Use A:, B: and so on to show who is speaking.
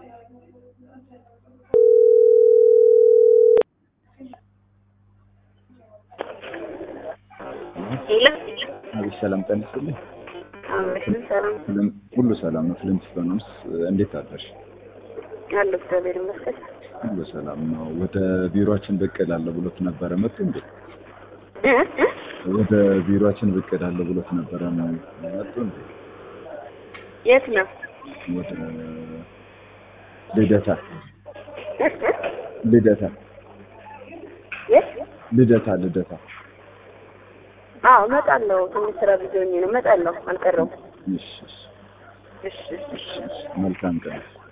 A: አብይ ሰላም ተነስተልኝ
B: ሰላም
A: ሁሉ ሰላም ነው። ፍልምስቶንስ እንዴት አደርሽ?
B: ያለው እግዚአብሔር ይመስገን
A: ሁሉ ሰላም ነው። ወደ ቢሮአችን ብቅ እላለሁ ብሎት ነበር መጥቶ እንዴ? ወደ ቢሮአችን ብቅ እላለሁ ብሎት ነበር መጥቶ እንዴ?
B: የት ነው?
A: ወደ ልደታ ልደታ
B: የት?
A: ልደታ
B: አዎ እመጣለሁ። ትንሽ ስራ ቢዞኝ ነው እመጣለሁ። አልቀረውም።
A: እሺ
B: እሺ
A: መልካም ቀን